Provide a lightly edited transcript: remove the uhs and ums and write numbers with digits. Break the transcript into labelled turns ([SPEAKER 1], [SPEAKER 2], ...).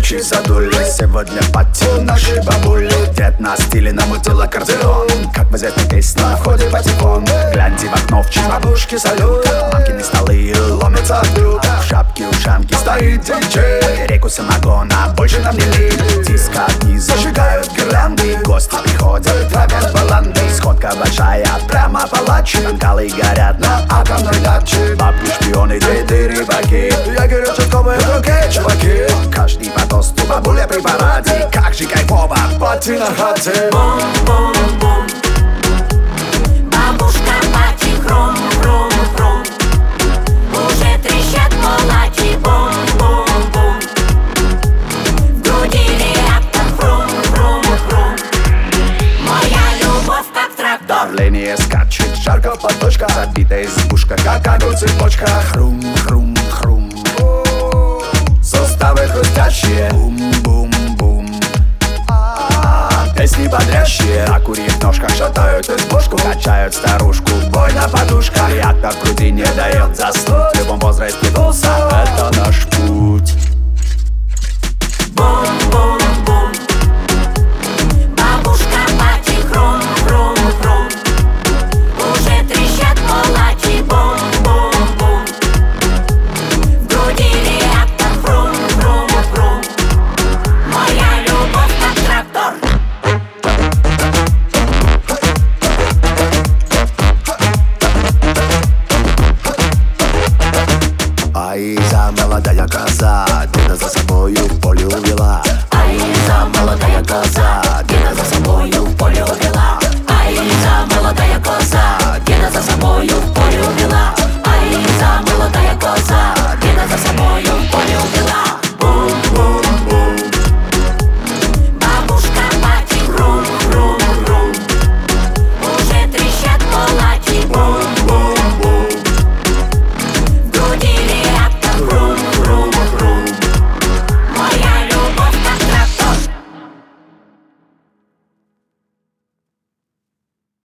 [SPEAKER 1] ночи задули. Сегодня пати наши бабули. Дед на стиле намутил аккордеон, как в известной песне на входе патефон. Гляньте в окно, в честь бабушки салют. Мамкины столы ломятся от блюд. В шапке ушанки стоит диджей. Реку самогона больше нам не лить. Диско огни зажигают гирлянды. Гости приходят, травят баланды. Сходка большая, прямо палач. Бокалы горят на атомной даче. Бабки, шпионы, деды, рыбаки. Ягеры, участковые, другие чуваки. Каждый по тосту, бабуля при параде. Как же кайфово, пати на хате.
[SPEAKER 2] Бум-бум-бум. Бабушка пати, хрум-хрум-хрум. Уже трещат кулаки. Бум-бум-бум. В груди реактор, хрум-хрум-хрум. Моя любовь как трактор.
[SPEAKER 1] Давление скачет, жарко в подушках. Забитая избушка, как огонь цепочка. Хрум-хрум-хрум. Суставы хрустящие. Бум-бум-бум. Песни бодрящие. На курьих ножках шатают избушку. Качают старушку, бой на подушках. Реактор в груди не дает заснуть. В любом возрасте пульса.